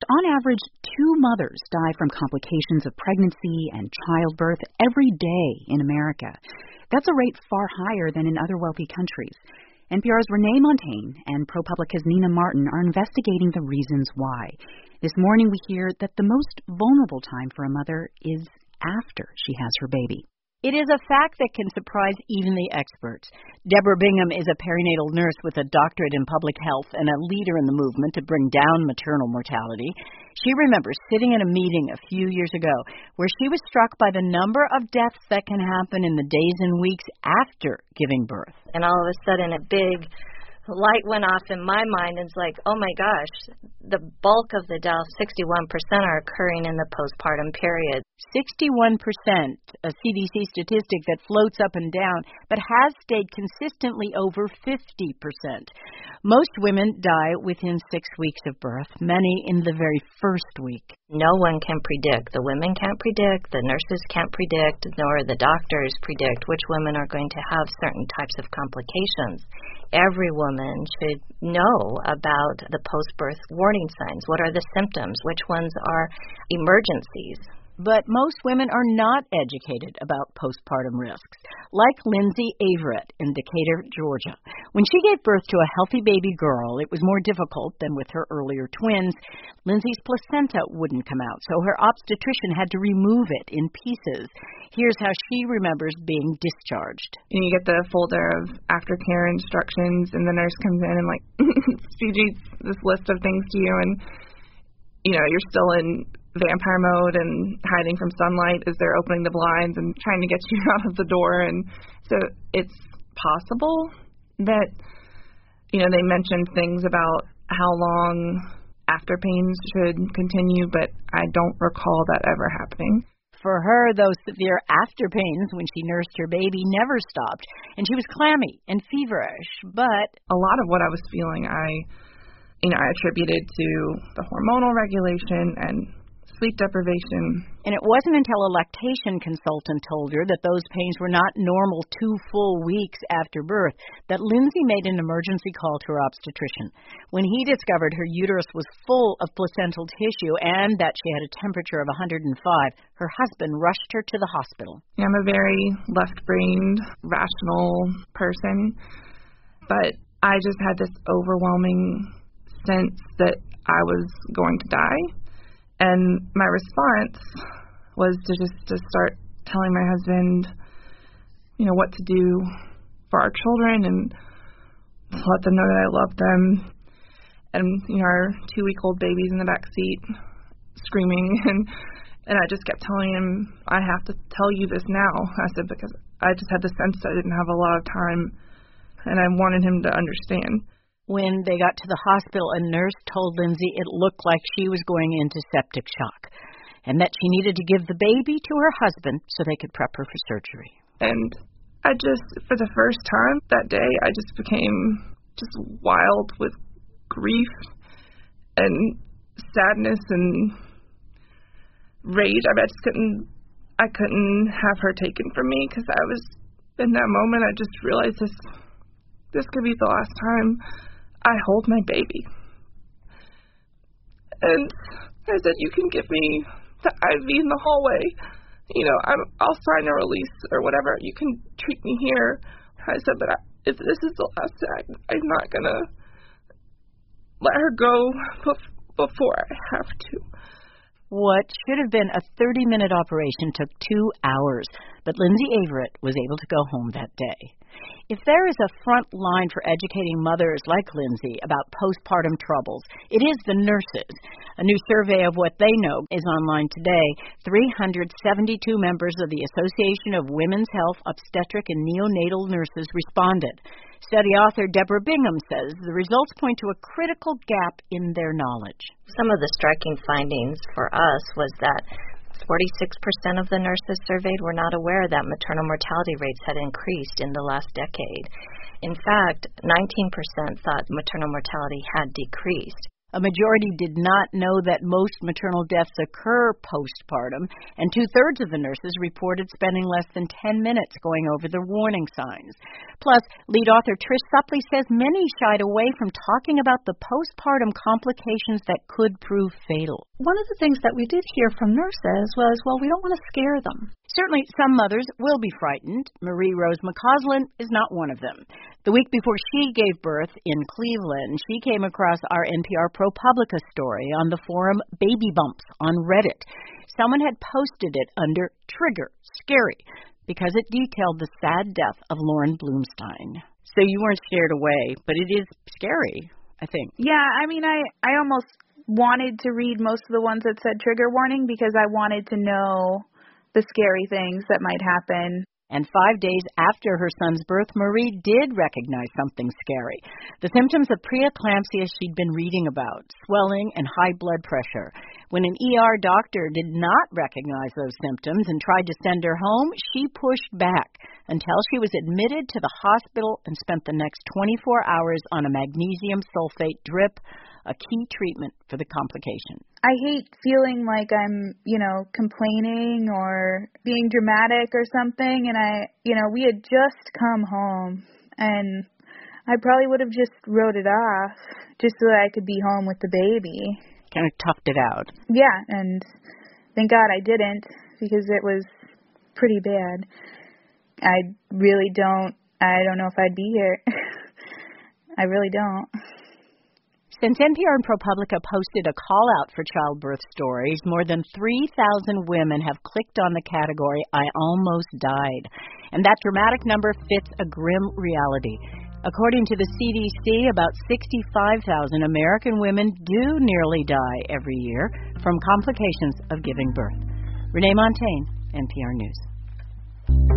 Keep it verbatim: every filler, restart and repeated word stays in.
on average, two mothers die from complications of pregnancy and childbirth every day in America. That's a rate far higher than in other wealthy countries. N P R's Renee Montagne and ProPublica's Nina Martin are investigating the reasons why. This morning we hear that the most vulnerable time for a mother is after she has her baby. It is a fact that can surprise even the experts. Deborah Bingham is a perinatal nurse with a doctorate in public health and a leader in the movement to bring down maternal mortality. She remembers sitting in a meeting a few years ago where she was struck by the number of deaths that can happen in the days and weeks after giving birth. And all of a sudden a big light went off in my mind, and it's like, oh my gosh, the bulk of the deaths, sixty-one percent, are occurring in the postpartum period. sixty-one percent, a C D C statistic that floats up and down, but has stayed consistently over fifty percent. Most women die within six weeks of birth, many in the very first week. No one can predict. The women can't predict, the nurses can't predict, nor the doctors predict which women are going to have certain types of complications. Every woman should know about the post-birth warning signs. What are the symptoms? Which ones are emergencies? But most women are not educated about postpartum risks, like Lindsay Averett in Decatur, Georgia. When she gave birth to a healthy baby girl, it was more difficult than with her earlier twins. Lindsay's placenta wouldn't come out, so her obstetrician had to remove it in pieces. Here's how she remembers being discharged. And you get the folder of aftercare instructions, and the nurse comes in and, like, she reads this list of things to you, and, you know, you're still in vampire mode and hiding from sunlight as they're opening the blinds and trying to get you out of the door. And so it's possible that, you know, they mentioned things about how long after pains should continue, but I don't recall that ever happening. For her, those severe after pains when she nursed her baby never stopped, and she was clammy and feverish. But a lot of what I was feeling, I, you know, I attributed to the hormonal regulation and sleep deprivation. And it wasn't until a lactation consultant told her that those pains were not normal two full weeks after birth that Lindsay made an emergency call to her obstetrician. When he discovered her uterus was full of placental tissue and that she had a temperature of one hundred five, her husband rushed her to the hospital. I'm a very left-brained, rational person, but I just had this overwhelming sense that I was going to die. And my response was to just to start telling my husband, you know, what to do for our children and to let them know that I love them. And, you know, our two-week-old baby's in the back seat screaming. And, and I just kept telling him, I have to tell you this now. I said, because I just had the sense that I didn't have a lot of time, and I wanted him to understand. When they got to the hospital, a nurse told Lindsay it looked like she was going into septic shock and that she needed to give the baby to her husband so they could prep her for surgery. And I just, for the first time that day, I just became just wild with grief and sadness and rage. I, mean, I just couldn't, I couldn't have her taken from me because I was, in that moment, I just realized this, this could be the last time I hold my baby. And I said, you can give me the I V in the hallway. You know, I'm, I'll sign a release or whatever. You can treat me here. I said, but I, if this is the last time, I'm not going to let her go bef- before I have to. What should have been a thirty-minute operation took two hours, but Lindsay Averett was able to go home that day. If there is a front line for educating mothers like Lindsay about postpartum troubles, it is the nurses. A new survey of what they know is online today. three hundred seventy-two members of the Association of Women's Health, Obstetric, and Neonatal Nurses responded. Study author Deborah Bingham says the results point to a critical gap in their knowledge. Some of the striking findings for us was that forty-six percent of the nurses surveyed were not aware that maternal mortality rates had increased in the last decade. In fact, nineteen percent thought maternal mortality had decreased. A majority did not know that most maternal deaths occur postpartum, and two-thirds of the nurses reported spending less than ten minutes going over the warning signs. Plus, lead author Trish Suppley says many shied away from talking about the postpartum complications that could prove fatal. One of the things that we did hear from nurses was, well, we don't want to scare them. Certainly, some mothers will be frightened. Marie Rose McCausland is not one of them. The week before she gave birth in Cleveland, she came across our N P R ProPublica story on the forum Baby Bumps on Reddit. Someone had posted it under Trigger, Scary, because it detailed the sad death of Lauren Bloomstein. So you weren't scared away, but it is scary, I think. Yeah, I mean, I, I almost wanted to read most of the ones that said trigger warning because I wanted to know the scary things that might happen. And five days after her son's birth, Marie did recognize something scary. The symptoms of preeclampsia she'd been reading about, swelling and high blood pressure. When an E R doctor did not recognize those symptoms and tried to send her home, she pushed back until she was admitted to the hospital and spent the next twenty-four hours on a magnesium sulfate drip, a key treatment for the complication. I hate feeling like I'm, you know, complaining or being dramatic or something. And I, you know, we had just come home and I probably would have just wrote it off just so that I could be home with the baby. Kind of toughed it out. Yeah, and thank God I didn't because it was pretty bad. I really don't, I don't know if I'd be here. I really don't. Since N P R and ProPublica posted a call-out for childbirth stories, more than three thousand women have clicked on the category, I almost died. And that dramatic number fits a grim reality. According to the C D C, about sixty-five thousand American women do nearly die every year from complications of giving birth. Renee Montagne, N P R News.